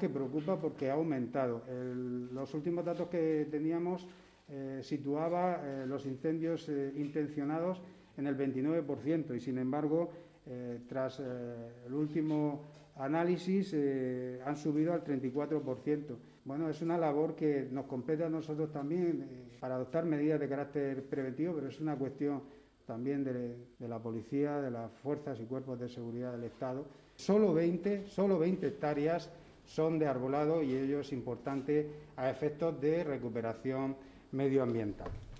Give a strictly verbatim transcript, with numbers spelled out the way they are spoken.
que preocupa porque ha aumentado. El, los últimos datos que teníamos eh, situaba eh, los incendios eh, intencionados en el veintinueve por ciento y, sin embargo, eh, tras eh, el último análisis eh, han subido al treinta y cuatro por ciento. Bueno, es una labor que nos compete a nosotros también eh, para adoptar medidas de carácter preventivo, pero es una cuestión también de, de la policía, de las fuerzas y cuerpos de seguridad del Estado. Solo veinte, solo veinte hectáreas son de arbolado y ello es importante a efectos de recuperación medioambiental.